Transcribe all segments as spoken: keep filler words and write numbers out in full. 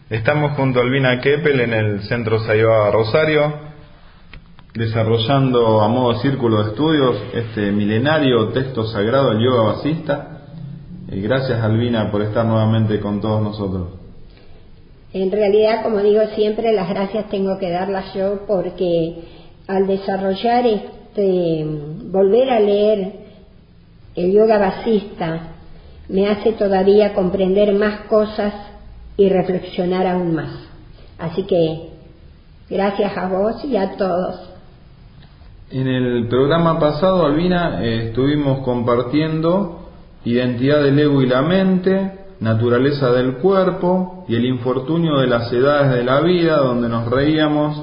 Estamos junto a Albina Keppel en el Centro Saivaba Rosario, desarrollando a modo círculo de estudios este milenario texto sagrado del yoga vasista. Y gracias, Albina, por estar nuevamente con todos nosotros. En realidad, como digo siempre, las gracias tengo que darlas yo, porque al desarrollar este, volver a leer el yoga vasista, me hace todavía comprender más cosas y reflexionar aún más. Así que gracias a vos y a todos. En el programa pasado, Albina, eh, estuvimos compartiendo identidad del ego y la mente, naturaleza del cuerpo y el infortunio de las edades de la vida, donde nos reíamos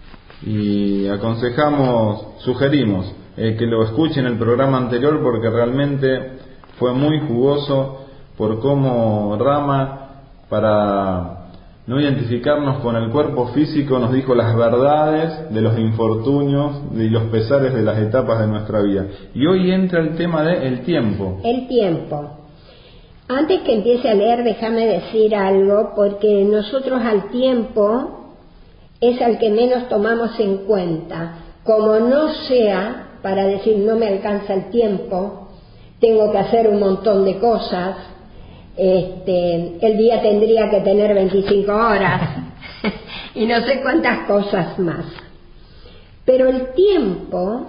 y aconsejamos, sugerimos eh, que lo escuchen el programa anterior, porque realmente fue muy jugoso por cómo Rama, para no identificarnos con el cuerpo físico, nos dijo las verdades de los infortunios y los pesares de las etapas de nuestra vida. Y hoy entra el tema del tiempo. El tiempo. Antes que empiece a leer, déjame decir algo, porque nosotros al tiempo es al que menos tomamos en cuenta. Como no sea para decir no me alcanza el tiempo, tengo que hacer un montón de cosas, Este, el día tendría que tener veinticinco horas y no sé cuántas cosas más. Pero el tiempo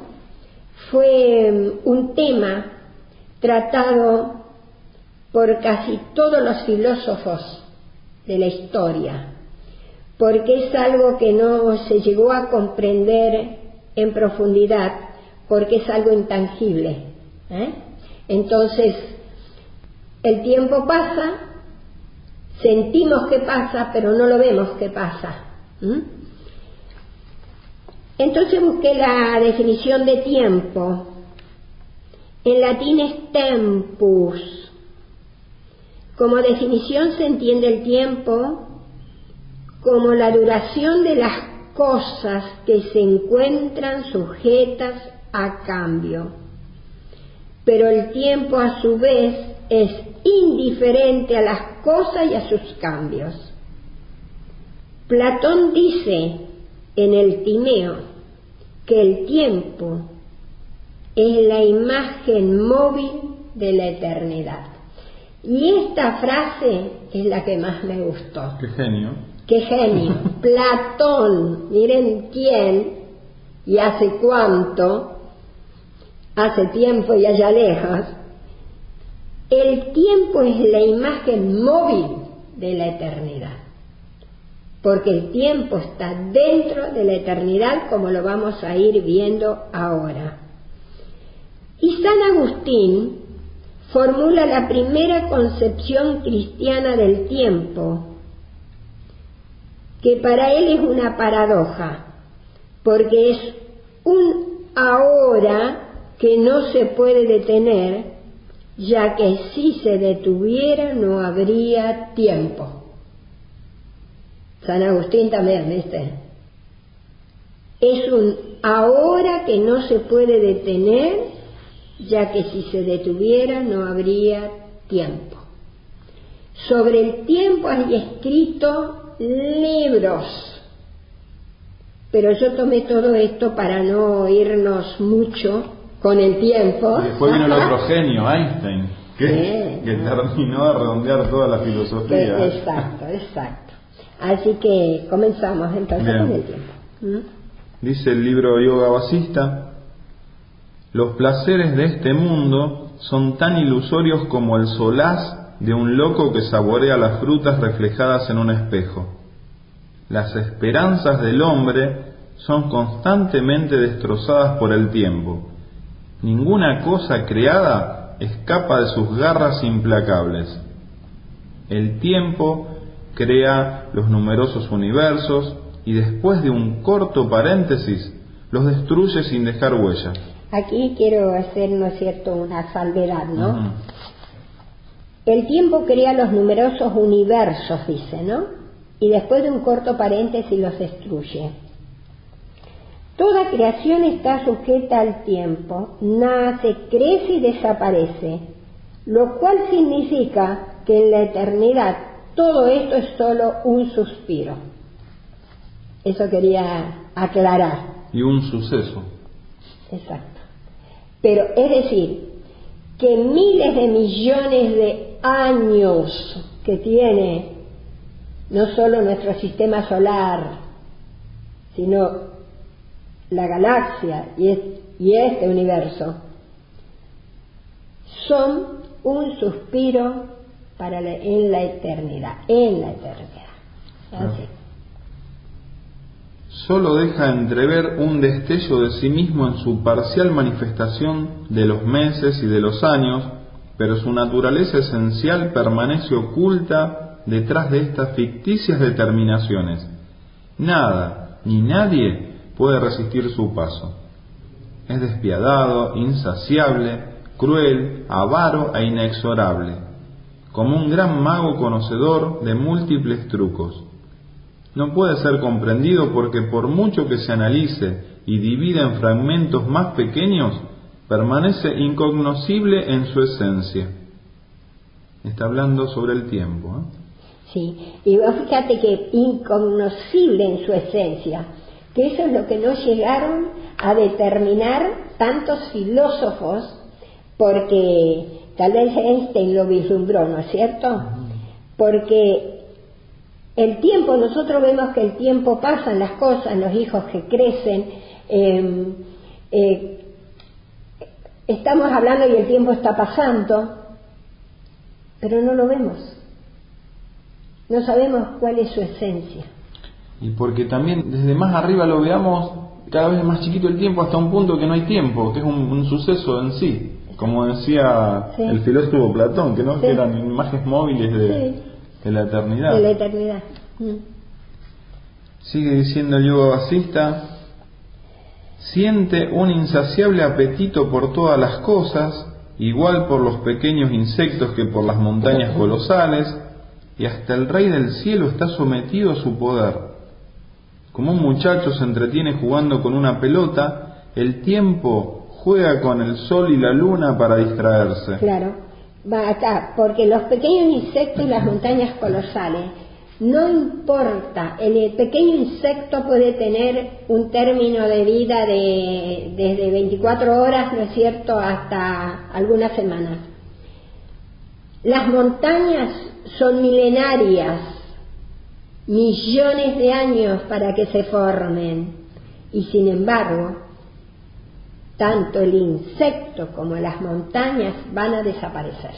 fue un tema tratado por casi todos los filósofos de la historia, porque es algo que no se llegó a comprender en profundidad, porque es algo intangible, ¿eh? Entonces, el tiempo pasa, sentimos que pasa, pero no lo vemos que pasa. ¿Mm? Entonces busqué la definición de tiempo. En latín es tempus. Como definición se entiende el tiempo como la duración de las cosas que se encuentran sujetas a cambio. Pero el tiempo a su vez es indiferente a las cosas y a sus cambios. Platón dice en el Timeo que el tiempo es la imagen móvil de la eternidad. Y esta frase es la que más me gustó. ¡Qué genio! ¡Qué genio! Platón, miren quién y hace cuánto, hace tiempo y allá lejos. El tiempo es la imagen móvil de la eternidad, porque el tiempo está dentro de la eternidad, como lo vamos a ir viendo ahora. Y San Agustín formula la primera concepción cristiana del tiempo, que para él es una paradoja, porque es un ahora que no se puede detener, ya que si se detuviera no habría tiempo. San Agustín también, ¿viste? Es un ahora que no se puede detener, ya que si se detuviera no habría tiempo. Sobre el tiempo hay escrito libros, pero yo tomé todo esto para no irnos mucho con el tiempo. Y después vino el otro genio, Einstein, que, sí, que no. terminó de redondear toda la filosofía. Que, exacto, exacto. Así que comenzamos entonces Bien. con el tiempo. ¿Mm? Dice el libro Yoga Vasista: los placeres de este mundo son tan ilusorios como el solaz de un loco que saborea las frutas reflejadas en un espejo. Las esperanzas del hombre son constantemente destrozadas por el tiempo. Ninguna cosa creada escapa de sus garras implacables. El tiempo crea los numerosos universos y después de un corto paréntesis los destruye sin dejar huella. Aquí quiero hacer, ¿no es cierto?, una salvedad, ¿no? Uh-huh. El tiempo crea los numerosos universos, dice, ¿no? Y después de un corto paréntesis los destruye. Toda creación está sujeta al tiempo, nace, crece y desaparece, lo cual significa que en la eternidad todo esto es solo un suspiro. Eso quería aclarar. Y un suceso. Exacto. Pero es decir, que miles de millones de años que tiene no solo nuestro sistema solar, sino la galaxia y, es, y este universo, son un suspiro para la, en la eternidad, en la eternidad. Así. Solo deja entrever un destello de sí mismo en su parcial manifestación de los meses y de los años, pero su naturaleza esencial permanece oculta detrás de estas ficticias determinaciones. Nada ni nadie puede resistir su paso. Es despiadado, insaciable, cruel, avaro e inexorable, como un gran mago conocedor de múltiples trucos. No puede ser comprendido porque por mucho que se analice y divida en fragmentos más pequeños, permanece incognoscible en su esencia. Está hablando sobre el tiempo, ¿eh? Sí, y vos fíjate que incognoscible en su esencia, que eso es lo que no llegaron a determinar tantos filósofos, porque tal vez Einstein lo vislumbró, ¿no es cierto? Porque el tiempo, nosotros vemos que el tiempo pasan las cosas, los hijos que crecen, eh, eh, estamos hablando y el tiempo está pasando, pero no lo vemos. No sabemos cuál es su esencia. Y porque también desde más arriba lo veamos, cada vez más chiquito el tiempo hasta un punto que no hay tiempo, que es un, un suceso en sí. Como decía sí. el filósofo Platón, que no sí. que eran imágenes móviles de, sí. de la eternidad. De la eternidad. Mm. Sigue diciendo el yoga vasista, siente un insaciable apetito por todas las cosas, igual por los pequeños insectos que por las montañas colosales, y hasta el rey del cielo está sometido a su poder. Como un muchacho se entretiene jugando con una pelota, el tiempo juega con el sol y la luna para distraerse. Claro, va acá, porque los pequeños insectos y las montañas colosales, no importa, el pequeño insecto puede tener un término de vida de desde veinticuatro horas, ¿no es cierto?, hasta algunas semanas. Las montañas son milenarias, millones de años para que se formen, y sin embargo, tanto el insecto como las montañas van a desaparecer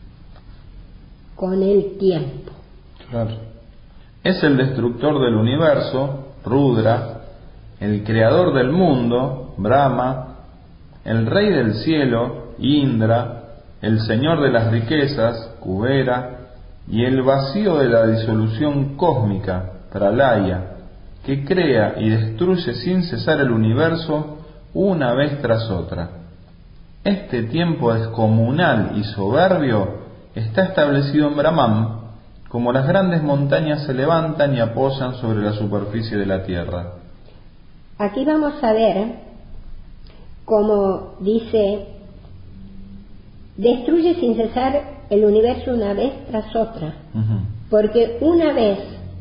con el tiempo. Claro. Es el destructor del universo, Rudra, el creador del mundo, Brahma, el rey del cielo, Indra, el señor de las riquezas, Kubera, y el vacío de la disolución cósmica, Pralaya, que crea y destruye sin cesar el universo una vez tras otra. Este tiempo descomunal y soberbio está establecido en Brahman, como las grandes montañas se levantan y apoyan sobre la superficie de la tierra. Aquí vamos a ver cómo dice, destruye sin cesar el universo una vez tras otra, uh-huh. porque una vez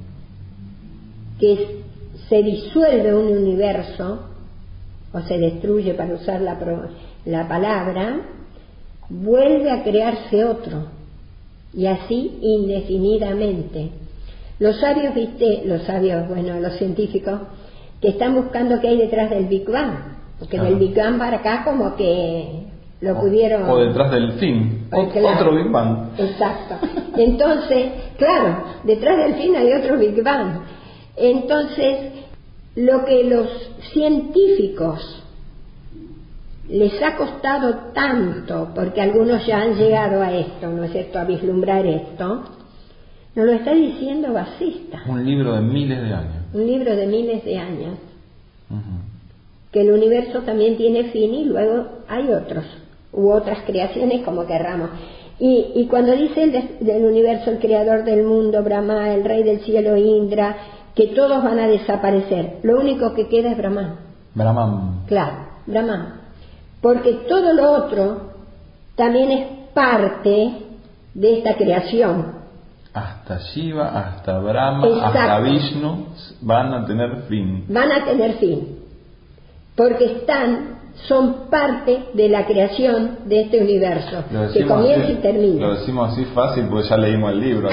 que se disuelve un universo, o se destruye para usar la, la palabra, vuelve a crearse otro, y así indefinidamente. Los sabios, viste, los sabios, bueno, los científicos, que están buscando qué hay detrás del Big Bang, porque claro. del Big Bang para acá como que lo o, pudieron... O detrás del fin, o, claro, otro Big Bang. Exacto. Entonces, claro, detrás del fin hay otro Big Bang. Entonces, lo que los científicos les ha costado tanto, porque algunos ya han llegado a esto, ¿no es cierto?, a vislumbrar esto, nos lo está diciendo Vasista. Un libro de miles de años. Un libro de miles de años. Uh-huh. Que el universo también tiene fin y luego hay otros, u otras creaciones como querramos. Y, y cuando dice el de, del universo, el creador del mundo, Brahma, el rey del cielo, Indra, que todos van a desaparecer, lo único que queda es Brahman. Brahman. Claro, Brahman. Porque todo lo otro también es parte de esta creación. hasta Shiva, hasta Brahma, Exacto. hasta Vishnu van a tener fin. Van a tener fin, porque están, son parte de la creación de este universo, que comienza así, y termina. Lo decimos así fácil porque ya leímos el libro.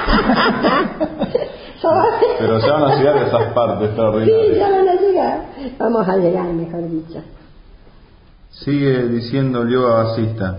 Pero ya van a llegar a esas partes extraordinarias. Sí, ya van a llegar. Vamos a llegar, mejor dicho. Sigue diciendo el Yoga Vasista.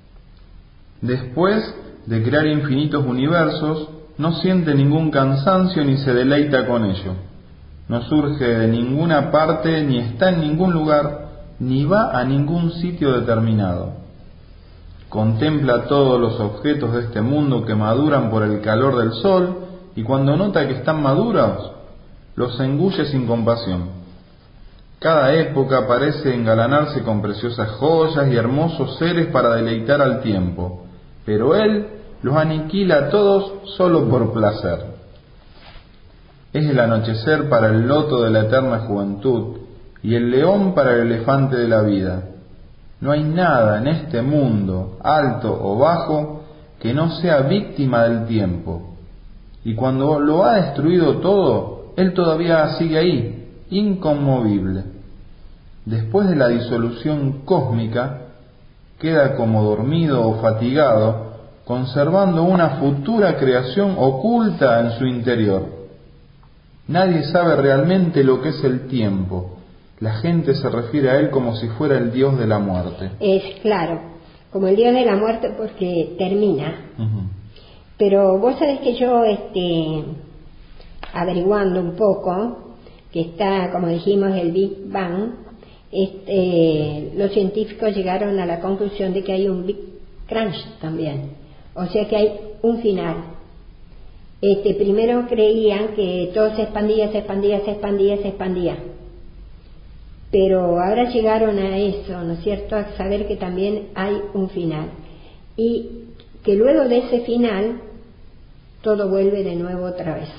Después de crear infinitos universos, no siente ningún cansancio ni se deleita con ello. No surge de ninguna parte, ni está en ningún lugar, ni va a ningún sitio determinado. Contempla todos los objetos de este mundo que maduran por el calor del sol, y cuando nota que están maduros, los engulle sin compasión. Cada época parece engalanarse con preciosas joyas y hermosos seres para deleitar al tiempo, pero él los aniquila a todos solo por placer. Es el anochecer para el loto de la eterna juventud y el león para el elefante de la vida. No hay nada en este mundo, alto o bajo, que no sea víctima del tiempo. Y cuando lo ha destruido todo, él todavía sigue ahí, inconmovible. Después de la disolución cósmica, queda como dormido o fatigado, conservando una futura creación oculta en su interior. Nadie sabe realmente lo que es el tiempo. La gente se refiere a él como si fuera el dios de la muerte. Es claro, como el dios de la muerte porque termina. Uh-huh. Pero vos sabés que yo, este, averiguando un poco, que está, como dijimos, el Big Bang, este, los científicos llegaron a la conclusión de que hay un Big Crunch también, o sea que hay un final. Este, primero creían que todo se expandía, se expandía, se expandía, se expandía, pero ahora llegaron a eso, ¿no es cierto?, a saber que también hay un final, y que luego de ese final todo vuelve de nuevo otra vez.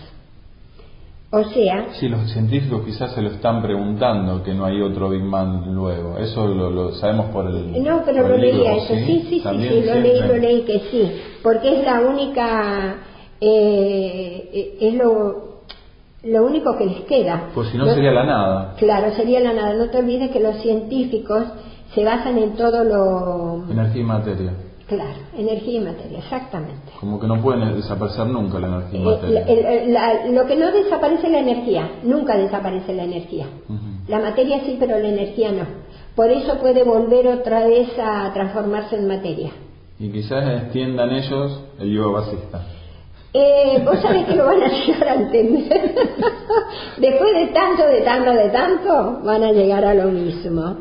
O sea... Sí, los científicos quizás se lo están preguntando, que no hay otro Big Bang luego. Eso lo, lo sabemos por el... No, pero lo leía eso, sí, sí, sí, sí, sí, lo leí, lo leí que sí, porque es la única... Eh, es lo, lo único que les queda. Pues si no lo, sería la nada. Claro, sería la nada. No te olvides que los científicos se basan en todo lo... Energía y materia. Claro, energía y materia, exactamente. Como que no pueden desaparecer nunca la energía y Eh, materia. la, el, la, lo que no desaparece es la energía, nunca desaparece la energía. Uh-huh. La materia sí, pero la energía no. Por eso puede volver otra vez a transformarse en materia. Y quizás extiendan ellos el yoga vasista. Eh, vos sabés que lo van a llegar a entender. Después de tanto, de tanto, de tanto, van a llegar a lo mismo.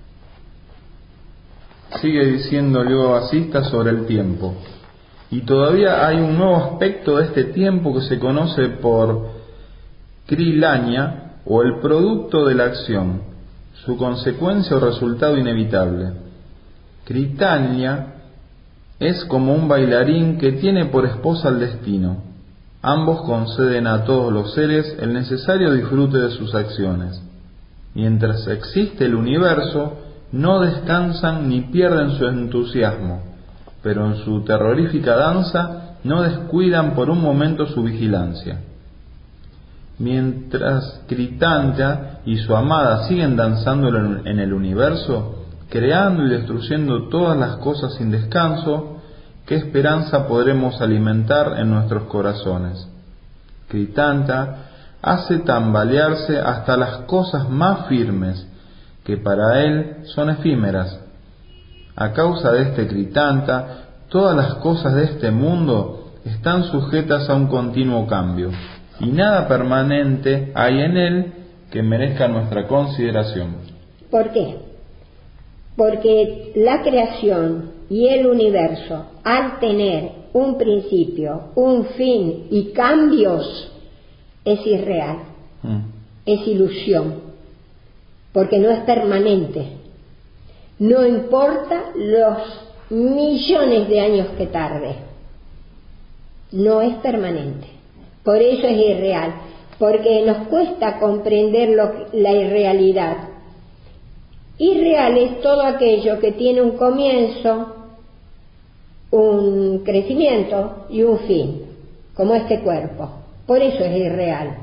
Sigue diciendo el yoga vasista sobre el tiempo. Y todavía hay un nuevo aspecto de este tiempo que se conoce por Krilanya, o el producto de la acción, su consecuencia o resultado inevitable. Kritanya es como un bailarín que tiene por esposa el destino. Ambos conceden a todos los seres el necesario disfrute de sus acciones. Mientras existe el universo, no descansan ni pierden su entusiasmo, pero en su terrorífica danza no descuidan por un momento su vigilancia. Mientras Kritanya y su amada siguen danzando en el universo, creando y destruyendo todas las cosas sin descanso, ¿qué esperanza podremos alimentar en nuestros corazones? Kritanya hace tambalearse hasta las cosas más firmes, que para él son efímeras. A causa de este Kritanya, todas las cosas de este mundo están sujetas a un continuo cambio, y nada permanente hay en él que merezca nuestra consideración. ¿Por qué? Porque la creación y el universo, al tener un principio, un fin y cambios, es irreal, mm. es ilusión, porque no es permanente. No importa los millones de años que tarde, no es permanente. Por eso es irreal, porque nos cuesta comprender lo, la irrealidad. Irreal es todo aquello que tiene un comienzo, un crecimiento y un fin. como este cuerpo. Por eso es irreal.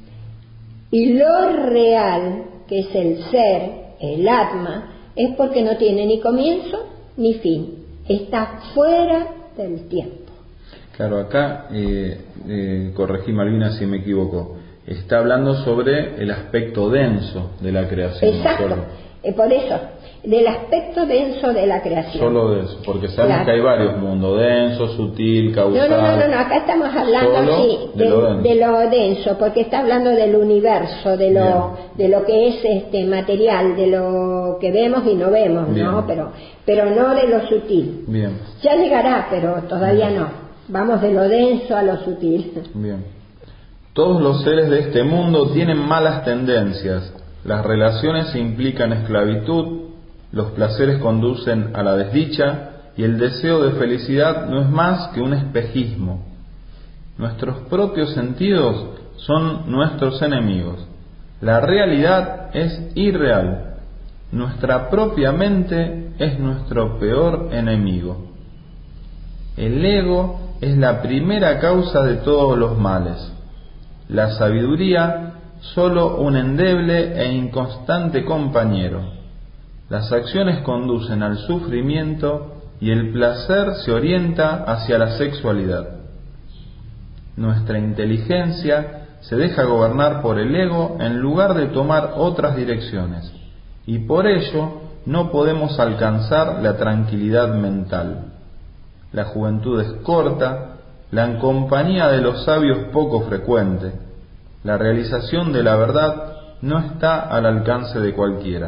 Y lo real, que es el ser, el Atma, es porque no tiene ni comienzo ni fin. Está fuera del tiempo. Claro, acá, eh, eh, corregí Malvina si me equivoco, está hablando sobre el aspecto denso de la creación. Exacto, ¿no? eh, por eso, del aspecto denso de la creación. Solo de eso, porque sabemos claro. que hay varios mundos, denso, sutil, causal. No, no, no, no, acá estamos hablando sí, de, de, lo denso. de lo denso, porque está hablando del universo, de lo, de lo que es este material, de lo que vemos y no vemos, Bien. ¿no? Pero, pero no de lo sutil. Bien. Ya llegará, pero todavía Bien. no. Vamos de lo denso a lo sutil. Bien. Todos los seres de este mundo tienen malas tendencias. Las relaciones implican esclavitud, los placeres conducen a la desdicha y el deseo de felicidad no es más que un espejismo. Nuestros propios sentidos son nuestros enemigos. La realidad es irreal. Nuestra propia mente es nuestro peor enemigo. El ego es la primera causa de todos los males. La sabiduría, solo un endeble e inconstante compañero. Las acciones conducen al sufrimiento y el placer se orienta hacia la sexualidad. Nuestra inteligencia se deja gobernar por el ego en lugar de tomar otras direcciones, y por ello no podemos alcanzar la tranquilidad mental. La juventud es corta, la compañía de los sabios poco frecuente. La realización de la verdad no está al alcance de cualquiera.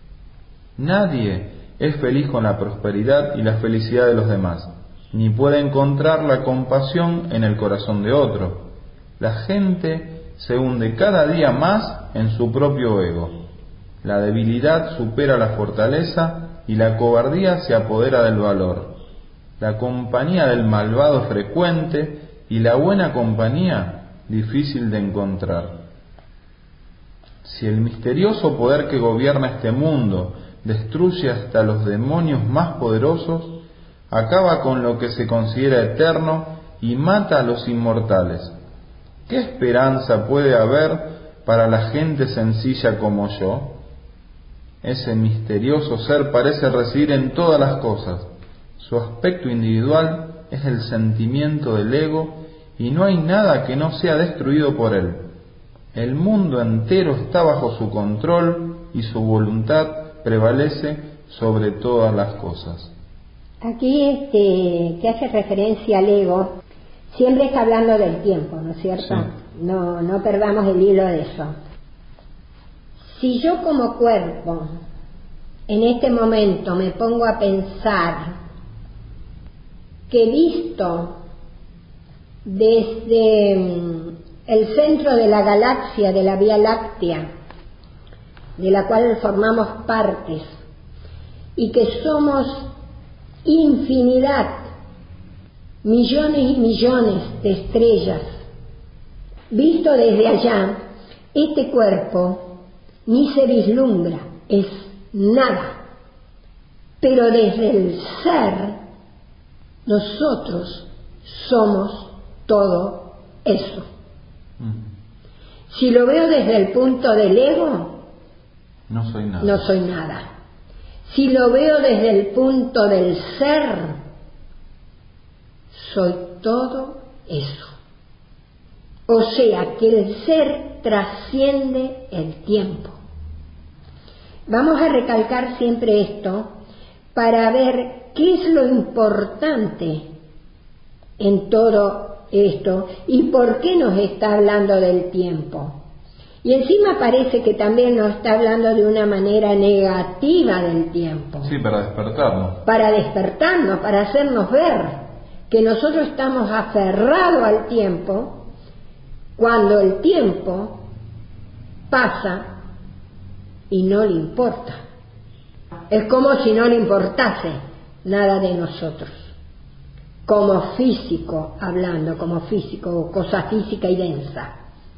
Nadie es feliz con la prosperidad y la felicidad de los demás, ni puede encontrar la compasión en el corazón de otro. La gente se hunde cada día más en su propio ego. La debilidad supera la fortaleza y la cobardía se apodera del valor. La compañía del malvado es frecuente y la buena compañía difícil de encontrar. Si el misterioso poder que gobierna este mundo destruye hasta los demonios más poderosos, acaba con lo que se considera eterno y mata a los inmortales, ¿qué esperanza puede haber para la gente sencilla como yo? Ese misterioso ser parece residir en todas las cosas. Su aspecto individual es el sentimiento del ego y no hay nada que no sea destruido por él. El mundo entero está bajo su control y su voluntad prevalece sobre todas las cosas. Aquí este, que hace referencia al ego, siempre está hablando del tiempo, ¿no es cierto? Sí. No, no perdamos el hilo de eso. Si yo como cuerpo en este momento me pongo a pensar que visto desde el centro de la galaxia, de la Vía Láctea, de la cual formamos partes, y que somos infinidad, millones y millones de estrellas, visto desde allá, este cuerpo ni se vislumbra, es nada, pero desde el ser, nosotros somos todo eso. Si lo veo desde el punto del ego, no soy nada. No soy nada. Si lo veo desde el punto del ser, soy todo eso. O sea que el ser trasciende el tiempo. Vamos a recalcar siempre esto para ver qué es lo importante en todo esto y por qué nos está hablando del tiempo. Y encima parece que también nos está hablando de una manera negativa del tiempo. Sí, para despertarnos. Para despertarnos, para hacernos ver que nosotros estamos aferrados al tiempo cuando el tiempo pasa y no le importa. Es como si no le importase nada de nosotros. Como físico, hablando, como físico, cosa física y densa.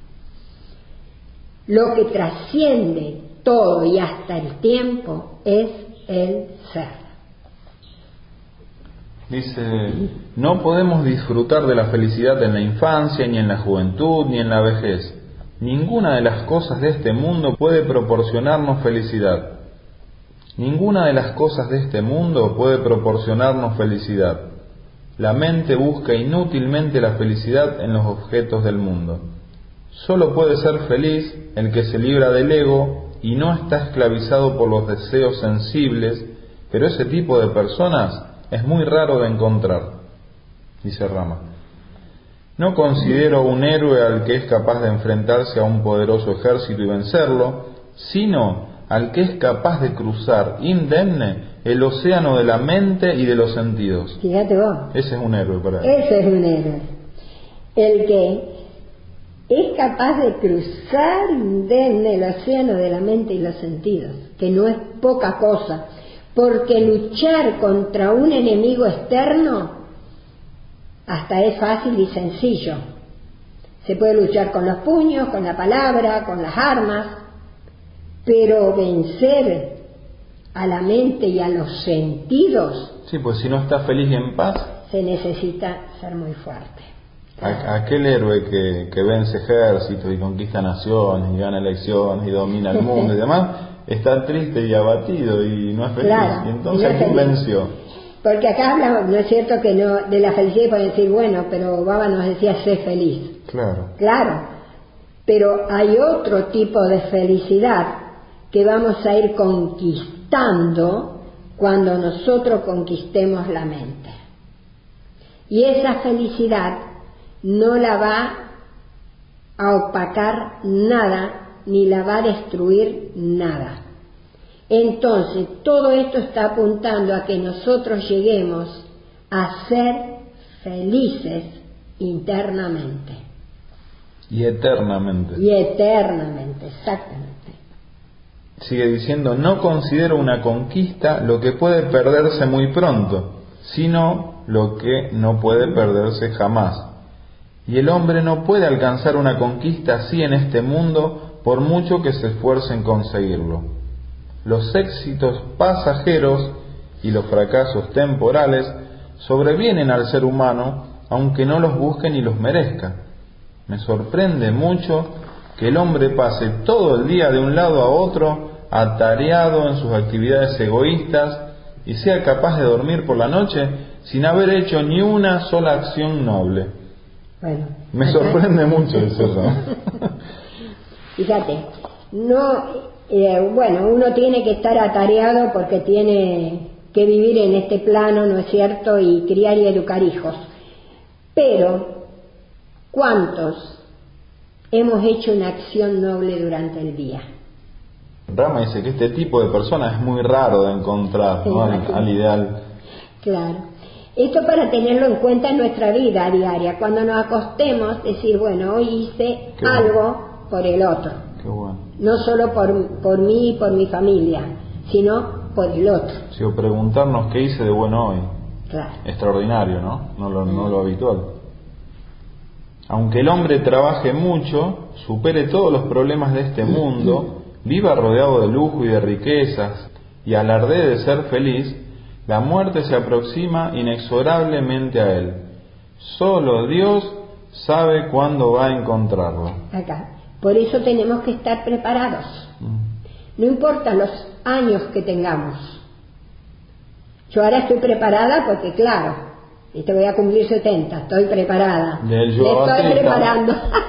Lo que trasciende todo y hasta el tiempo es el ser. Dice, no podemos disfrutar de la felicidad en la infancia, ni en la juventud, ni en la vejez. Ninguna de las cosas de este mundo puede proporcionarnos felicidad. Ninguna de las cosas de este mundo puede proporcionarnos felicidad. La mente busca inútilmente la felicidad en los objetos del mundo. Solo puede ser feliz el que se libra del ego y no está esclavizado por los deseos sensibles, pero ese tipo de personas es muy raro de encontrar, dice Rama. No considero un héroe al que es capaz de enfrentarse a un poderoso ejército y vencerlo, sino al que es capaz de cruzar indemne el océano de la mente y de los sentidos. Fíjate vos. Ese es un héroe para él. Ese es un héroe. El que es capaz de cruzar indemne el océano de la mente y los sentidos, que no es poca cosa, porque luchar contra un enemigo externo hasta es fácil y sencillo. Se puede luchar con los puños, con la palabra, con las armas, pero vencer a la mente y a los sentidos... Sí, pues si no está feliz y en paz... se necesita ser muy fuerte. A, aquel héroe que, que vence ejércitos y conquista naciones y gana elecciones y domina el mundo y demás, está triste y abatido y no es feliz. Claro, y entonces, no es ¿quién feliz. venció? Porque acá habla, no es cierto que no de la felicidad pueden decir, bueno, pero Baba nos decía, sé feliz. Claro. Claro, pero hay otro tipo de felicidad que vamos a ir conquistando cuando nosotros conquistemos la mente. Y esa felicidad no la va a opacar nada, ni la va a destruir nada. Entonces, todo esto está apuntando a que nosotros lleguemos a ser felices internamente. Y eternamente. Y eternamente, exactamente. Sigue diciendo, no considero una conquista lo que puede perderse muy pronto, sino lo que no puede perderse jamás. Y el hombre no puede alcanzar una conquista así en este mundo por mucho que se esfuerce en conseguirlo. Los éxitos pasajeros y los fracasos temporales sobrevienen al ser humano aunque no los busque ni los merezca. Me sorprende mucho que el hombre pase todo el día de un lado a otro atareado en sus actividades egoístas y sea capaz de dormir por la noche sin haber hecho ni una sola acción noble. Bueno, me sorprende mucho eso. Fíjate, no, eh, bueno, uno tiene que estar atareado porque tiene que vivir en este plano, ¿no es cierto?, y criar y educar hijos. Pero, ¿cuántos hemos hecho una acción noble durante el día? Rama dice que este tipo de personas es muy raro de encontrar, ¿no?, al, al ideal. Claro. Esto para tenerlo en cuenta en nuestra vida diaria. Cuando nos acostemos, decir, bueno, hoy hice Qué algo bueno. por el otro. Qué bueno. No solo por, por mí y por mi familia, sino por el otro. Sí, o preguntarnos qué hice de bueno hoy. Claro. Extraordinario, ¿no? No lo, no lo habitual. Aunque el hombre trabaje mucho, supere todos los problemas de este mundo, viva rodeado de lujo y de riquezas, y alardee de ser feliz, la muerte se aproxima inexorablemente a él. Solo Dios sabe cuándo va a encontrarlo. Acá. Por eso tenemos que estar preparados. Mm. No importa los años que tengamos. Yo ahora estoy preparada porque, claro, y te voy a cumplir setenta, estoy preparada. Le estoy preparando.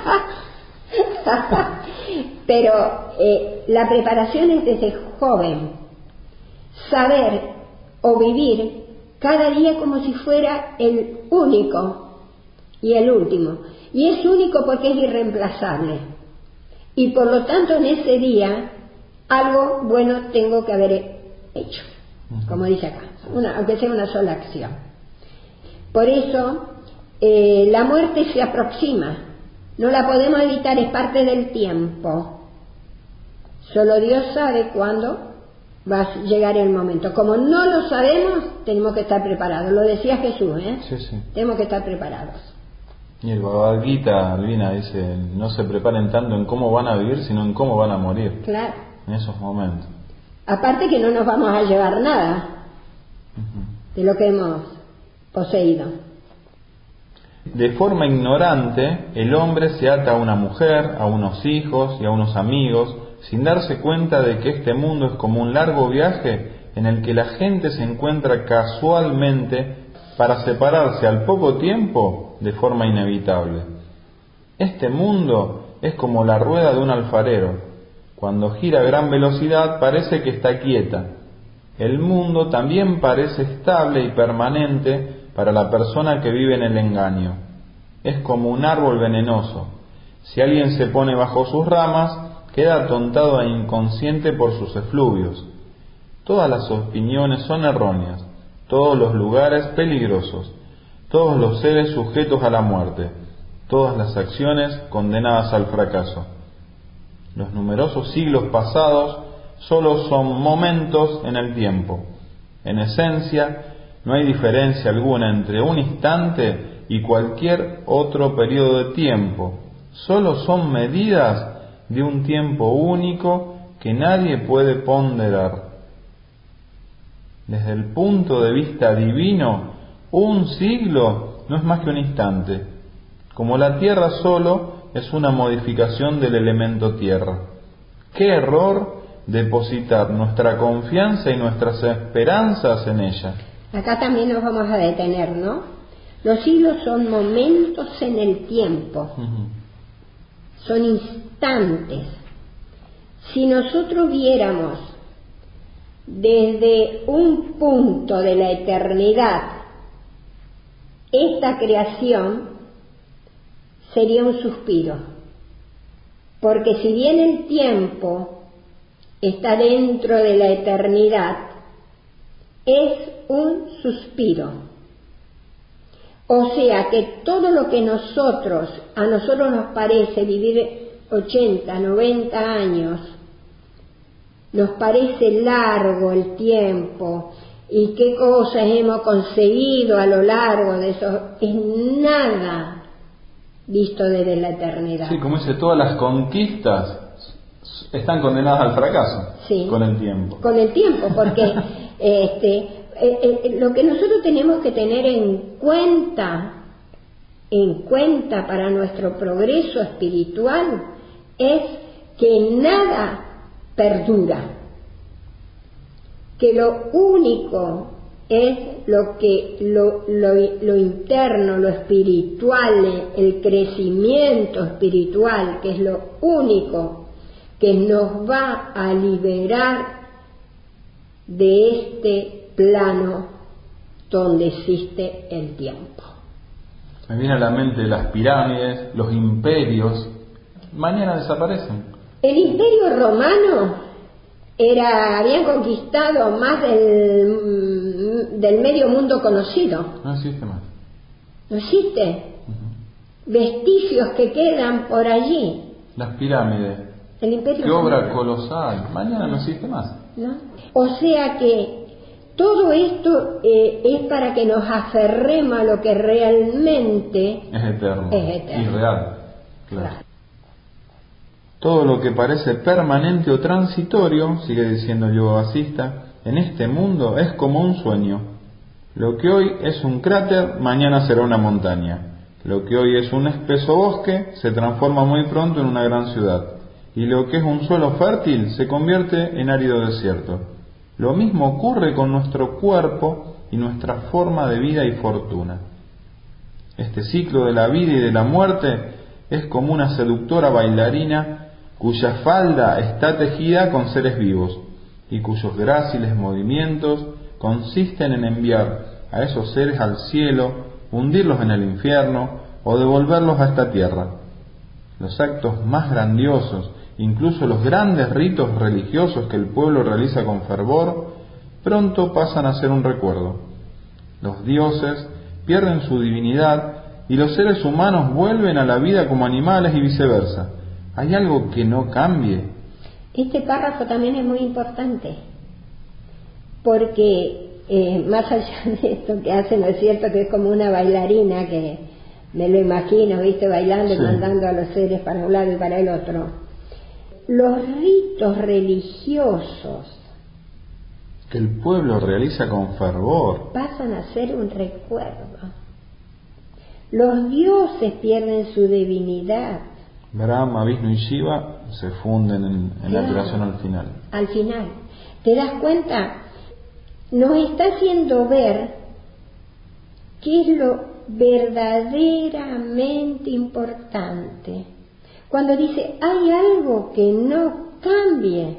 Pero eh, la preparación es desde joven. Saber o vivir cada día como si fuera el único y el último. Y es único porque es irreemplazable. Y por lo tanto en ese día algo bueno tengo que haber hecho, como dice acá, una, aunque sea una sola acción. Por eso eh, la muerte se aproxima, no la podemos evitar, es parte del tiempo. Solo Dios sabe cuándo va a llegar el momento. Como no lo sabemos, tenemos que estar preparados. Lo decía Jesús, ¿eh? Sí, sí. Tenemos que estar preparados. Y el Bhagavad Gita, Albina, dice, no se preparen tanto en cómo van a vivir, sino en cómo van a morir. Claro. En esos momentos. Aparte que no nos vamos a llevar nada uh-huh. de lo que hemos poseído. De forma ignorante, el hombre se ata a una mujer, a unos hijos y a unos amigos, sin darse cuenta de que este mundo es como un largo viaje en el que la gente se encuentra casualmente para separarse al poco tiempo de forma inevitable. Este mundo es como la rueda de un alfarero. Cuando gira a gran velocidad parece que está quieta. El mundo también parece estable y permanente para la persona que vive en el engaño. Es como un árbol venenoso. Si alguien se pone bajo sus ramas, queda atontado e inconsciente por sus efluvios. Todas las opiniones son erróneas, todos los lugares peligrosos, todos los seres sujetos a la muerte, todas las acciones condenadas al fracaso. Los numerosos siglos pasados solo son momentos en el tiempo. En esencia, no hay diferencia alguna entre un instante y cualquier otro periodo de tiempo. Solo son medidas de un tiempo único que nadie puede ponderar. Desde el punto de vista divino, un siglo no es más que un instante. Como la tierra solo es una modificación del elemento tierra. ¡Qué error depositar nuestra confianza y nuestras esperanzas en ella! Acá también nos vamos a detener, ¿no? Los siglos son momentos en el tiempo, uh-huh. Son instantes. Si nosotros viéramos desde un punto de la eternidad esta creación, sería un suspiro, porque si bien el tiempo está dentro de la eternidad, es un suspiro. O sea que todo lo que nosotros, a nosotros nos parece vivir ochenta, noventa años, nos parece largo el tiempo y qué cosas hemos conseguido a lo largo de eso, es nada visto desde la eternidad. Sí, como dice, todas las conquistas están condenadas al fracaso, sí, con el tiempo. Con el tiempo, porque este, eh, eh, lo que nosotros tenemos que tener en cuenta, en cuenta para nuestro progreso espiritual, es que nada perdura, que lo único es lo que lo, lo, lo interno, lo espiritual, el crecimiento espiritual, que es lo único que nos va a liberar de este plano donde existe el tiempo. Me viene a la mente las pirámides, los imperios, mañana desaparecen. El imperio romano era, habían conquistado más del, del medio mundo conocido. No existe más. No existe. Uh-huh. Vestigios que quedan por allí. Las pirámides. El imperio Qué obra romano. colosal. Mañana no existe más. ¿No? O sea que todo esto eh, es para que nos aferremos a lo que realmente es eterno. Es eterno. Y real. Claro. Claro. Todo lo que parece permanente o transitorio, sigue diciendo el yogavasista, en este mundo es como un sueño. Lo que hoy es un cráter, mañana será una montaña. Lo que hoy es un espeso bosque, se transforma muy pronto en una gran ciudad. Y lo que es un suelo fértil, se convierte en árido desierto. Lo mismo ocurre con nuestro cuerpo y nuestra forma de vida y fortuna. Este ciclo de la vida y de la muerte es como una seductora bailarina cuya falda está tejida con seres vivos y cuyos gráciles movimientos consisten en enviar a esos seres al cielo, hundirlos en el infierno o devolverlos a esta tierra. Los actos más grandiosos, incluso los grandes ritos religiosos que el pueblo realiza con fervor, pronto pasan a ser un recuerdo. Los dioses pierden su divinidad y los seres humanos vuelven a la vida como animales y viceversa. ¿Hay algo que no cambie? Este párrafo también es muy importante, porque eh, más allá de esto que hace, ¿no es cierto?, que es como una bailarina, que me lo imagino, viste, bailando y sí, mandando a los seres para un lado y para el otro. Los ritos religiosos que el pueblo realiza con fervor. Pasan a ser un recuerdo. Los dioses pierden su divinidad. Brahma, Vishnu y Shiva se funden en, en claro, la creación al final. Al final. ¿Te das cuenta? Nos está haciendo ver qué es lo verdaderamente importante. Cuando dice, hay algo que no cambie.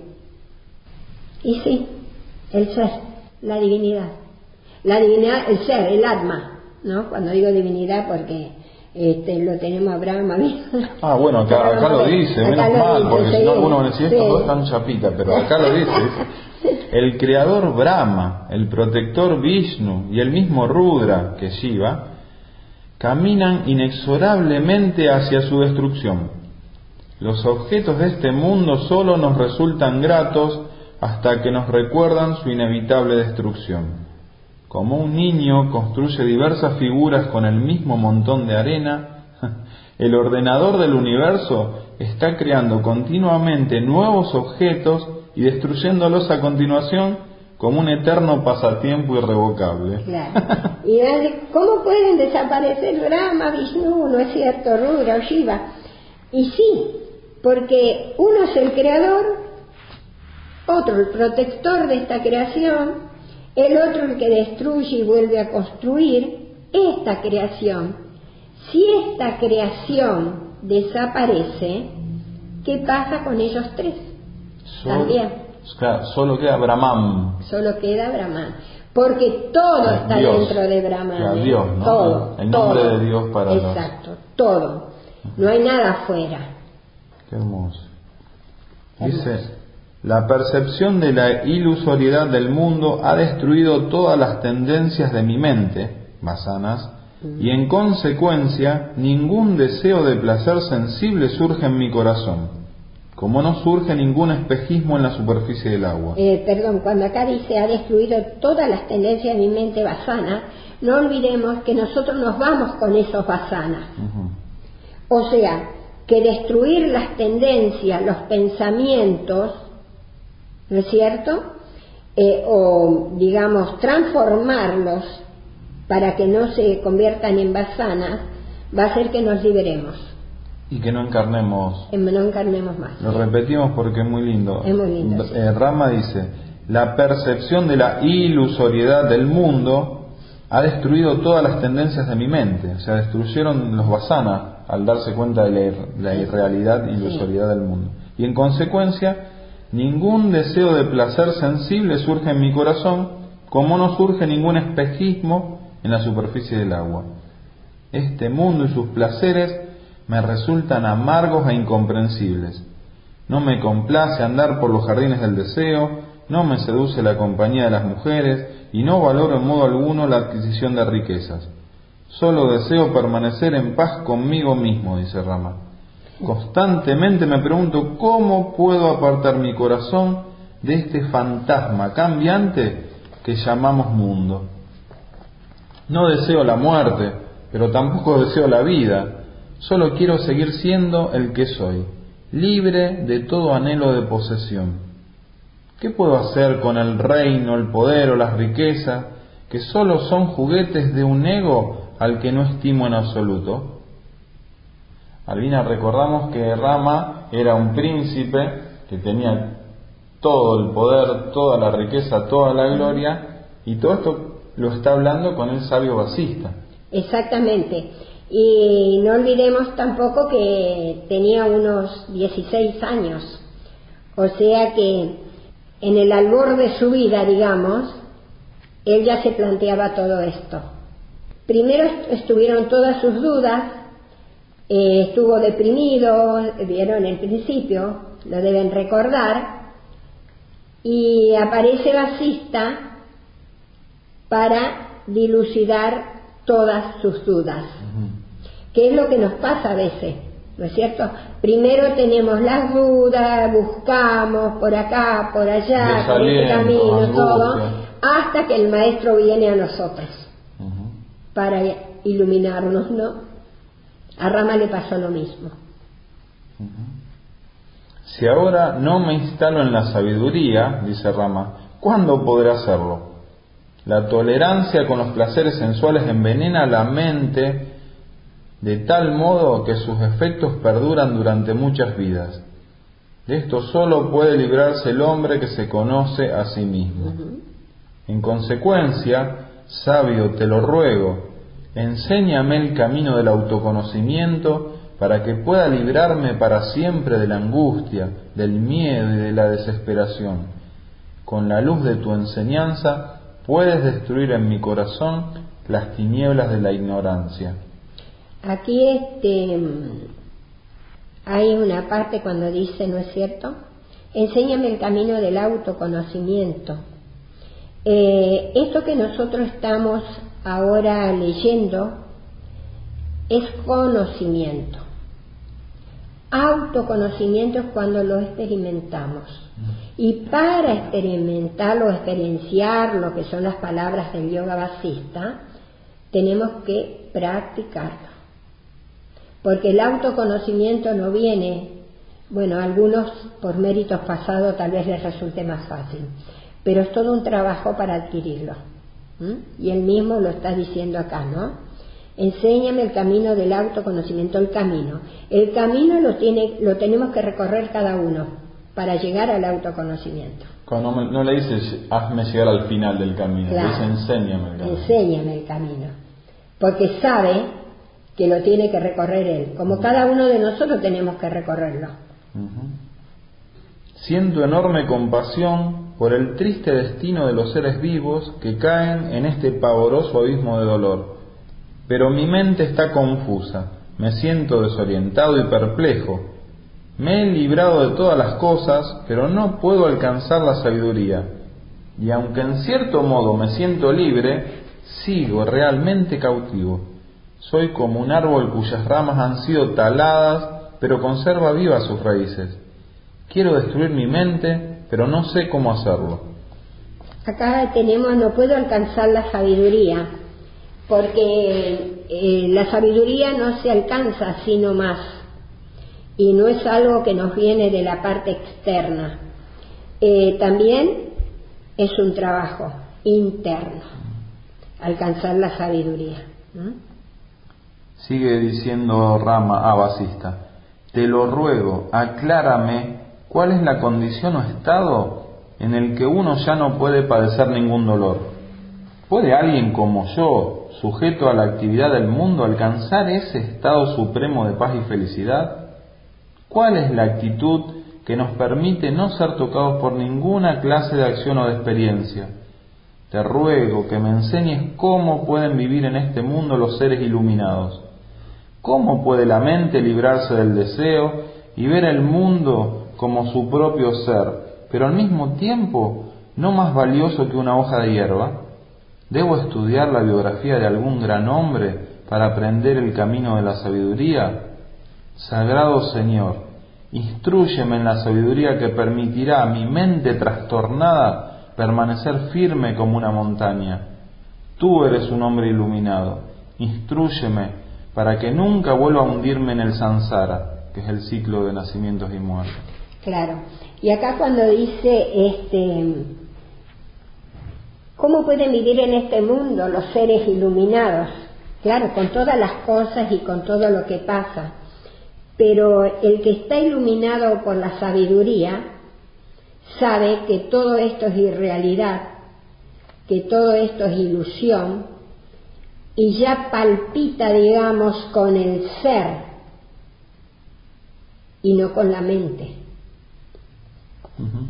Y sí, el ser, la divinidad. La divinidad, el ser, el alma, ¿no? Cuando digo divinidad porque este, lo tenemos a Brahma. Ah, bueno, acá, acá lo dice, acá menos lo mal, dice, porque sí, si no alguno me decía, estos sí. dos están chapita, pero acá lo dice, dice. El creador Brahma, el protector Vishnu y el mismo Rudra, que es Shiva, caminan inexorablemente hacia su destrucción. Los objetos de este mundo solo nos resultan gratos hasta que nos recuerdan su inevitable destrucción. Como un niño construye diversas figuras con el mismo montón de arena, el ordenador del universo está creando continuamente nuevos objetos y destruyéndolos a continuación como un eterno pasatiempo irrevocable. Claro. ¿Y cómo pueden desaparecer Brahma, Vishnu, no es cierto, Rudra o Shiva? Y sí, porque uno es el creador, otro el protector de esta creación, el otro el que destruye y vuelve a construir esta creación. Si esta creación desaparece, ¿qué pasa con ellos tres? Solo, También. Claro, solo queda Brahman. Solo queda Brahman. Porque todo está Dios, dentro de Brahman. Claro, Dios, ¿no? Todo. El nombre todo. de Dios para los... Exacto, todo. No hay nada afuera. Qué hermoso. Dice, la percepción de la ilusoriedad del mundo ha destruido todas las tendencias de mi mente, vasanas, mm. y en consecuencia ningún deseo de placer sensible surge en mi corazón, como no surge ningún espejismo en la superficie del agua. Eh, perdón, cuando acá dice ha destruido todas las tendencias de mi mente vasana, no olvidemos que nosotros nos vamos con esos vasanas. Uh-huh. O sea, que destruir las tendencias, los pensamientos, ¿no es cierto? Eh, o, digamos, transformarlos para que no se conviertan en vasanas, va a hacer que nos liberemos. Y que no encarnemos. Eh, no encarnemos más. Lo repetimos porque es muy lindo. Es muy lindo. Sí. Eh, Rama dice, la percepción de la ilusoriedad del mundo ha destruido todas las tendencias de mi mente. O sea, destruyeron los vasanas al darse cuenta de la, la irrealidad y ilusoriedad sí. del mundo. Y en consecuencia, ningún deseo de placer sensible surge en mi corazón, como no surge ningún espejismo en la superficie del agua. Este mundo y sus placeres me resultan amargos e incomprensibles. No me complace andar por los jardines del deseo, no me seduce la compañía de las mujeres y no valoro en modo alguno la adquisición de riquezas. Solo deseo permanecer en paz conmigo mismo, dice Rama. Constantemente me pregunto cómo puedo apartar mi corazón de este fantasma cambiante que llamamos mundo. No deseo la muerte, pero tampoco deseo la vida. Solo quiero seguir siendo el que soy, libre de todo anhelo de posesión. ¿Qué puedo hacer con el reino, el poder o las riquezas, que solo son juguetes de un ego al que no estimo en absoluto? Albina, recordamos que Rama era un príncipe que tenía todo el poder, toda la riqueza, toda la gloria, y todo esto lo está hablando con el sabio Vasista. Exactamente. Y no olvidemos tampoco que tenía unos dieciséis años, o sea que en el albor de su vida, digamos, él ya se planteaba todo esto. Primero estuvieron todas sus dudas, eh, estuvo deprimido, vieron el principio, lo deben recordar, y aparece Vasista para dilucidar todas sus dudas. Uh-huh. ¿Qué es lo que nos pasa a veces? ¿No es cierto? Primero tenemos las dudas, buscamos por acá, por allá, por este camino, angustia. Todo, hasta que el maestro viene a nosotros uh-huh. para iluminarnos, ¿no? A Rama le pasó lo mismo. Uh-huh. Si ahora no me instalo en la sabiduría, dice Rama, ¿cuándo podré hacerlo? La tolerancia con los placeres sensuales envenena la mente de tal modo que sus efectos perduran durante muchas vidas. De esto solo puede librarse el hombre que se conoce a sí mismo. Uh-huh. En consecuencia, sabio, te lo ruego, enséñame el camino del autoconocimiento para que pueda librarme para siempre de la angustia, del miedo y de la desesperación. Con la luz de tu enseñanza puedes destruir en mi corazón las tinieblas de la ignorancia. Aquí este, hay una parte cuando dice, ¿no es cierto? Enséñame el camino del autoconocimiento. Eh, esto que nosotros estamos ahora leyendo es conocimiento. Autoconocimiento es cuando lo experimentamos. Y para experimentarlo, experienciar lo que son las palabras del yoga vasista, tenemos que practicarlo. Porque el autoconocimiento no viene, bueno, a algunos por méritos pasados tal vez les resulte más fácil, pero es todo un trabajo para adquirirlo. ¿Mm? Y él mismo lo está diciendo acá, ¿no? Enséñame el camino del autoconocimiento, el camino. El camino lo, tiene, lo tenemos que recorrer cada uno para llegar al autoconocimiento. Cuando no, no le dices, hazme llegar al final del camino, claro. Le dice, enséñame el camino. Enséñame el camino. Porque sabe que lo tiene que recorrer él, como cada uno de nosotros tenemos que recorrerlo. Uh-huh. Siento enorme compasión por el triste destino de los seres vivos que caen en este pavoroso abismo de dolor. Pero mi mente está confusa, me siento desorientado y perplejo. Me he librado de todas las cosas, pero no puedo alcanzar la sabiduría. Y aunque en cierto modo me siento libre, sigo realmente cautivo. Soy como un árbol cuyas ramas han sido taladas, pero conserva vivas sus raíces. Quiero destruir mi mente, pero no sé cómo hacerlo. Acá tenemos, no puedo alcanzar la sabiduría. Porque eh, la sabiduría no se alcanza así nomás, y no es algo que nos viene de la parte externa. Eh, también es un trabajo interno, alcanzar la sabiduría. ¿Mm? Sigue diciendo Rama a Vasista, te lo ruego, aclárame cuál es la condición o estado en el que uno ya no puede padecer ningún dolor. ¿Puede alguien como yo, sujeto a la actividad del mundo, alcanzar ese estado supremo de paz y felicidad? ¿Cuál es la actitud que nos permite no ser tocados por ninguna clase de acción o de experiencia? Te ruego que me enseñes cómo pueden vivir en este mundo los seres iluminados. ¿Cómo puede la mente librarse del deseo y ver el mundo como su propio ser, pero al mismo tiempo no más valioso que una hoja de hierba? ¿Debo estudiar la biografía de algún gran hombre para aprender el camino de la sabiduría? Sagrado Señor, instrúyeme en la sabiduría que permitirá a mi mente trastornada permanecer firme como una montaña. Tú eres un hombre iluminado, instrúyeme para que nunca vuelva a hundirme en el samsara, que es el ciclo de nacimientos y muertes. Claro, y acá cuando dice este... ¿cómo pueden vivir en este mundo los seres iluminados? Claro, con todas las cosas y con todo lo que pasa. Pero el que está iluminado por la sabiduría sabe que todo esto es irrealidad, que todo esto es ilusión, y ya palpita, digamos, con el ser y no con la mente. Uh-huh.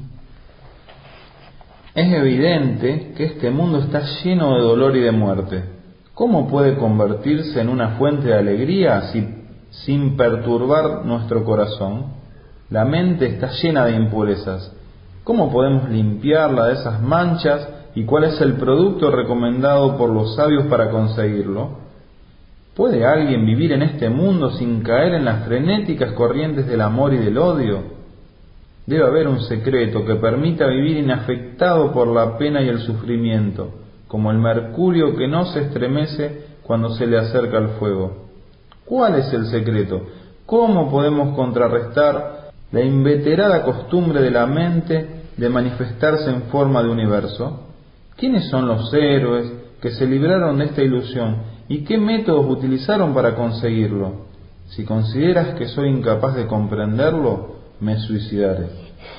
Es evidente que este mundo está lleno de dolor y de muerte. ¿Cómo puede convertirse en una fuente de alegría si, sin perturbar nuestro corazón? La mente está llena de impurezas. ¿Cómo podemos limpiarla de esas manchas y cuál es el producto recomendado por los sabios para conseguirlo? ¿Puede alguien vivir en este mundo sin caer en las frenéticas corrientes del amor y del odio? Debe haber un secreto que permita vivir inafectado por la pena y el sufrimiento, como el mercurio que no se estremece cuando se le acerca el fuego. ¿Cuál es el secreto? ¿Cómo podemos contrarrestar la inveterada costumbre de la mente de manifestarse en forma de universo? ¿Quiénes son los héroes que se libraron de esta ilusión y qué métodos utilizaron para conseguirlo? Si consideras que soy incapaz de comprenderlo, me suicidaré.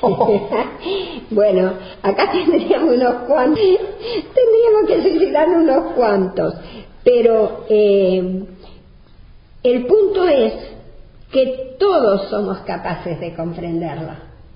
Bueno, acá tendríamos unos cuantos, tendríamos que suicidar unos cuantos, pero eh, el punto es que todos somos capaces de comprenderlo.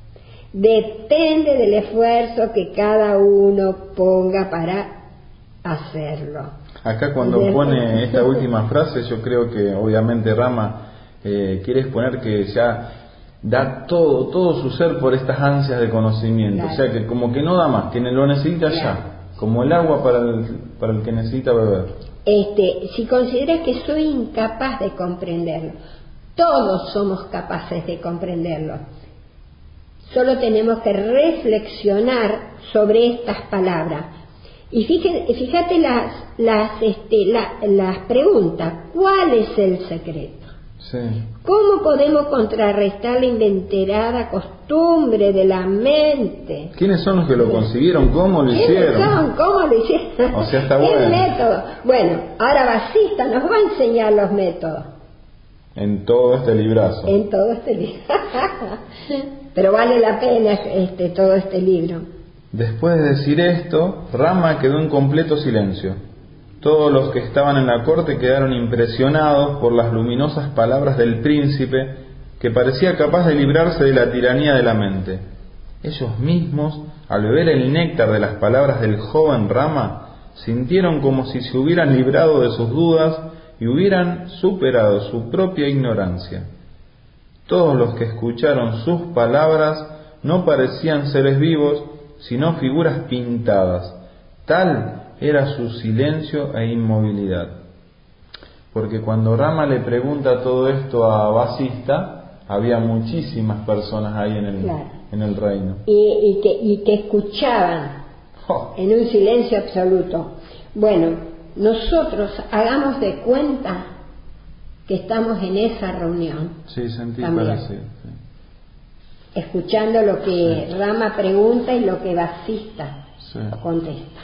Depende del esfuerzo que cada uno ponga para hacerlo. Acá cuando pone esta última frase, yo creo que obviamente Rama eh, quiere exponer que ya da todo, todo su ser por estas ansias de conocimiento, claro. O sea que como que no da más, que lo necesita claro. Ya, como el agua para el, para el que necesita beber. Este, si consideras que soy incapaz de comprenderlo, todos somos capaces de comprenderlo. Solo tenemos que reflexionar sobre estas palabras. Y fíjate, fíjate las, las, este, la, las preguntas. ¿Cuál es el secreto? Sí. ¿Cómo podemos contrarrestar la inveterada costumbre de la mente? ¿Quiénes son los que lo consiguieron? ¿Cómo lo hicieron? ¿Quiénes son? ¿Cómo lo hicieron? O sea, está ¿Qué bueno. método? Bueno, ahora Vasista nos va a enseñar los métodos. En todo este librazo. En todo este libro. Pero vale la pena este, todo este libro. Después de decir esto, Rama quedó en completo silencio. Todos los que estaban en la corte quedaron impresionados por las luminosas palabras del príncipe, que parecía capaz de librarse de la tiranía de la mente. Ellos mismos, al beber el néctar de las palabras del joven Rama, sintieron como si se hubieran librado de sus dudas y hubieran superado su propia ignorancia. Todos los que escucharon sus palabras no parecían seres vivos, sino figuras pintadas. Tal era su silencio e inmovilidad. Porque cuando Rama le pregunta todo esto a Vasista, había muchísimas personas ahí en el, claro. en el reino. Y, y, que, y que escuchaban oh. en un silencio absoluto. Bueno, nosotros hagamos de cuenta que estamos en esa reunión. Sí, sentí parecido. Sí. Escuchando lo que sí. Rama pregunta y lo que Vasista sí. contesta.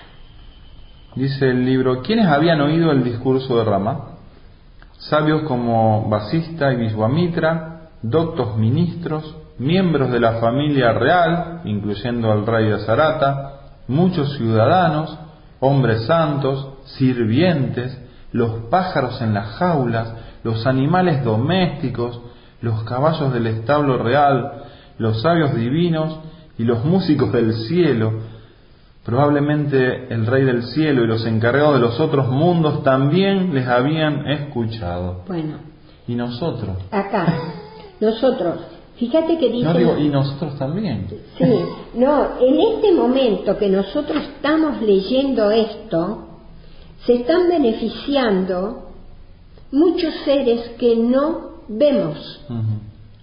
Dice el libro, ¿quiénes habían oído el discurso de Rama? Sabios como Vasista y Vishwamitra, doctos ministros, miembros de la familia real, incluyendo al rey de Asarata, muchos ciudadanos, hombres santos, sirvientes, los pájaros en las jaulas, los animales domésticos, los caballos del establo real, los sabios divinos y los músicos del cielo. Probablemente el rey del cielo y los encargados de los otros mundos también les habían escuchado. Bueno. ¿Y nosotros? Acá, nosotros. Fíjate que dice... No digo, y nosotros también. Sí, no, en este momento que nosotros estamos leyendo esto, se están beneficiando muchos seres que no vemos. Uh-huh.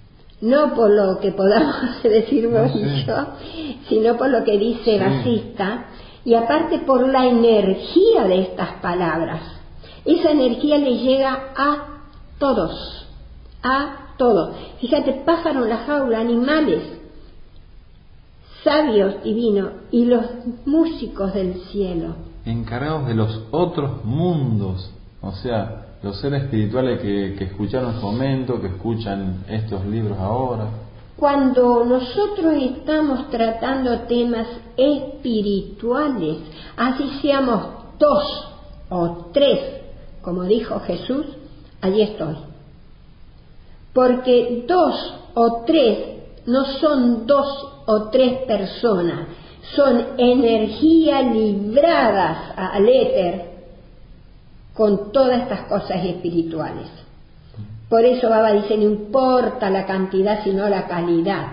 No por lo que podamos decir vos no, y sí. yo, sino por lo que dice sí. Vasista, y aparte por la energía de estas palabras. Esa energía le llega a todos, a todos. Fíjate, pájaro en la jaula, animales, sabios divinos y los músicos del cielo. Encargados de los otros mundos, o sea... los seres espirituales que, que escucharon en su momento, que escuchan estos libros ahora. Cuando nosotros estamos tratando temas espirituales, así seamos dos o tres, como dijo Jesús, allí estoy. Porque dos o tres no son dos o tres personas, son energías libradas al éter con todas estas cosas espirituales. Por eso Baba dice, no importa la cantidad, sino la calidad.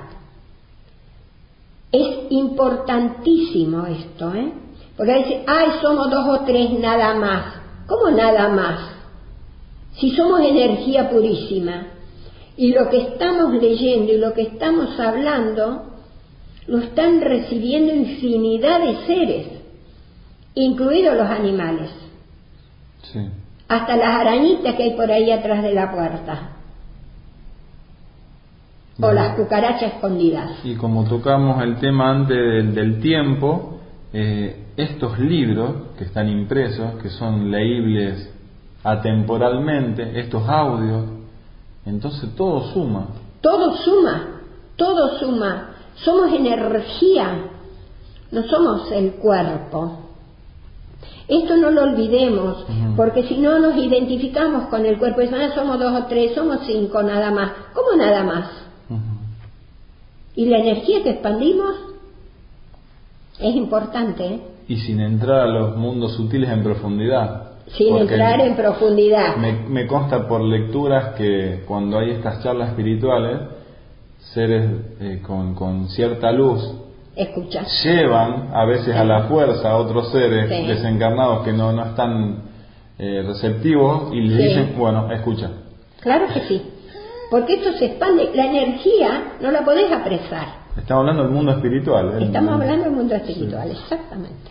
Es importantísimo esto, ¿eh? Porque dice, ay, somos dos o tres nada más. ¿Cómo nada más? Si somos energía purísima, y lo que estamos leyendo y lo que estamos hablando, lo están recibiendo infinidad de seres, incluidos los animales. Sí. Hasta las arañitas que hay por ahí atrás de la puerta. o uh-huh. las cucarachas escondidas. Y como tocamos el tema antes del, del tiempo, eh, estos libros que están impresos, que son leíbles atemporalmente, estos audios, entonces todo suma. Todo suma, todo suma. Somos energía, no somos el cuerpo. Esto no lo olvidemos, uh-huh. porque si no nos identificamos con el cuerpo, y ah, somos dos o tres, somos cinco nada más. ¿Cómo nada más? Uh-huh. Y la energía que expandimos es importante, ¿eh? Y sin entrar a los mundos sutiles en profundidad. Sin entrar en profundidad. Me, me consta por lecturas que cuando hay estas charlas espirituales, seres eh, con, con cierta luz escucha, llevan a veces sí. a la fuerza a otros seres sí. desencarnados que no, no están eh, receptivos y le sí. dicen, bueno, escucha. Claro que sí, porque esto se expande, la energía no la podés apresar. Estamos hablando del mundo espiritual. ¿eh? Estamos hablando del mundo espiritual, sí. exactamente.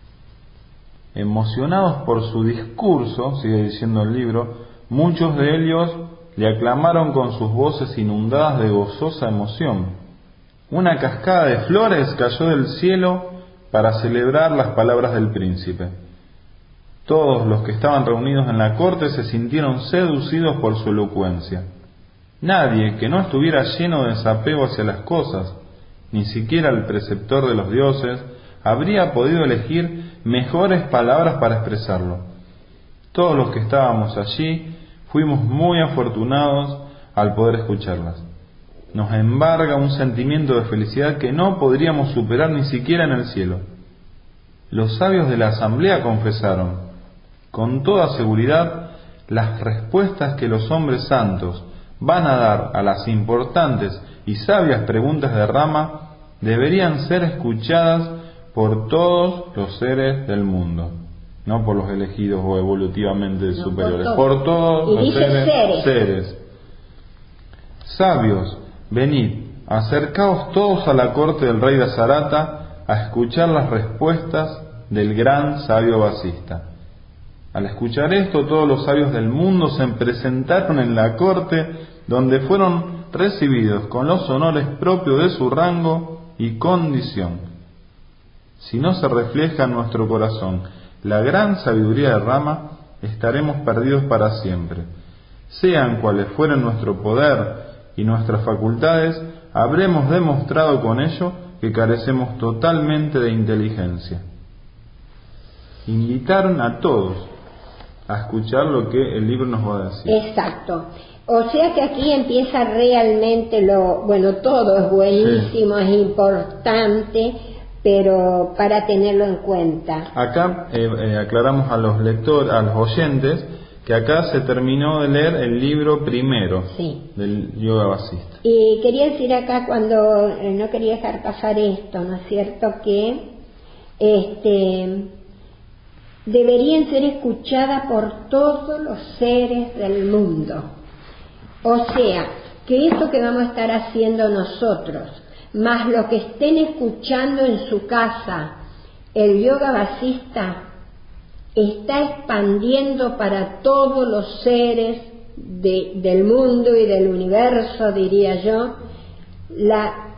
Emocionados por su discurso, sigue diciendo el libro, muchos de ellos le aclamaron con sus voces inundadas de gozosa emoción. Una cascada de flores cayó del cielo para celebrar las palabras del príncipe. Todos los que estaban reunidos en la corte se sintieron seducidos por su elocuencia. Nadie que no estuviera lleno de desapego hacia las cosas, ni siquiera el preceptor de los dioses, habría podido elegir mejores palabras para expresarlo. Todos los que estábamos allí fuimos muy afortunados al poder escucharlas. Nos embarga un sentimiento de felicidad que no podríamos superar ni siquiera en el cielo. Los sabios de la asamblea confesaron, con toda seguridad, las respuestas que los hombres santos van a dar a las importantes y sabias preguntas de Rama deberían ser escuchadas por todos los seres del mundo, no por los elegidos o evolutivamente no, superiores, por, todo. por todos y los seres, seres. seres. Sabios, venid, acercaos todos a la corte del rey de Asarata a escuchar las respuestas del gran sabio Vasista. Al escuchar esto, todos los sabios del mundo se presentaron en la corte, donde fueron recibidos con los honores propios de su rango y condición. Si no se refleja en nuestro corazón la gran sabiduría de Rama, estaremos perdidos para siempre. Sean cuales fueren nuestro poder y nuestras facultades, habremos demostrado con ello que carecemos totalmente de inteligencia. Invitaron a todos a escuchar lo que el libro nos va a decir. Exacto. O sea que aquí empieza realmente lo, bueno, todo es buenísimo, sí. es importante, pero para tenerlo en cuenta. Acá eh, eh, aclaramos a los lectores, a los oyentes, que acá se terminó de leer el libro primero sí. del Yoga Vasista. Y quería decir acá, cuando eh, no quería dejar pasar esto, ¿no es cierto?, que este deberían ser escuchadas por todos los seres del mundo. O sea, que esto que vamos a estar haciendo nosotros, más lo que estén escuchando en su casa, el Yoga Vasista está expandiendo para todos los seres de, del mundo y del universo, diría yo, la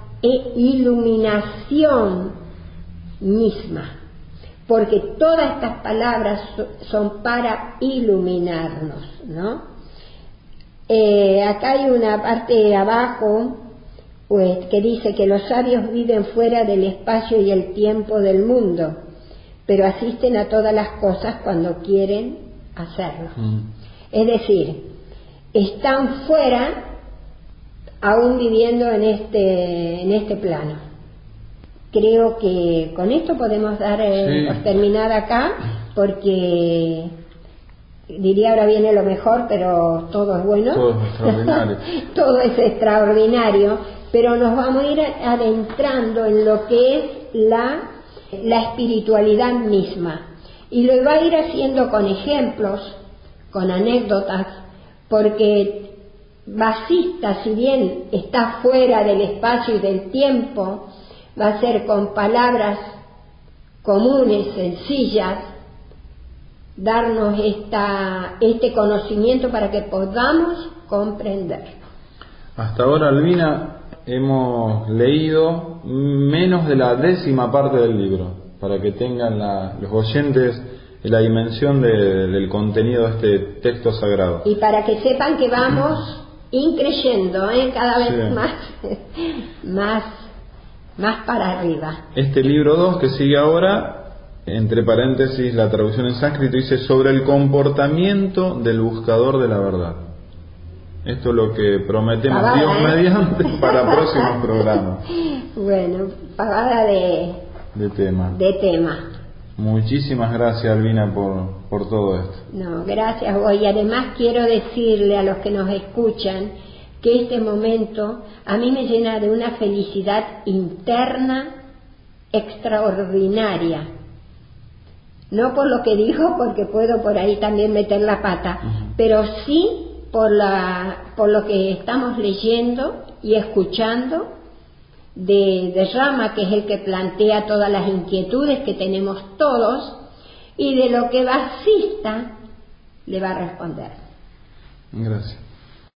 iluminación misma, porque todas estas palabras son para iluminarnos, ¿no? Eh, acá hay una parte abajo pues, que dice que los sabios viven fuera del espacio y el tiempo del mundo, pero asisten a todas las cosas cuando quieren hacerlo. Mm. Es decir, están fuera, aún viviendo en este, en este plano. Creo que con esto podemos dar eh, sí. terminar acá, porque diría ahora viene lo mejor, pero todo es bueno. Todo es extraordinario. Todo es extraordinario, pero nos vamos a ir adentrando en lo que es la la espiritualidad misma, y lo va a ir haciendo con ejemplos, con anécdotas, porque Vasista, si bien está fuera del espacio y del tiempo, va a ser con palabras comunes, sencillas, darnos esta, este conocimiento para que podamos comprender. Hasta ahora, Albina, hemos leído menos de la décima parte del libro, para que tengan la, los oyentes la dimensión de, del contenido de este texto sagrado. Y para que sepan que vamos increyendo, ¿eh? cada vez sí. más, más, más para arriba. Este libro dos que sigue ahora, entre paréntesis la traducción en sánscrito, dice sobre el comportamiento del buscador de la verdad. Esto es lo que prometemos, pavada, Dios ¿eh? mediante, para próximos programas. Bueno, pavada de, de tema. De tema. Muchísimas gracias, Albina, por, por todo esto. No, gracias vos. Y además quiero decirle a los que nos escuchan que este momento a mí me llena de una felicidad interna extraordinaria. No por lo que dijo, porque puedo por ahí también meter la pata, uh-huh. pero sí por la por lo que estamos leyendo y escuchando de, de Rama, que es el que plantea todas las inquietudes que tenemos todos, y de lo que Vasista le va a responder. Gracias.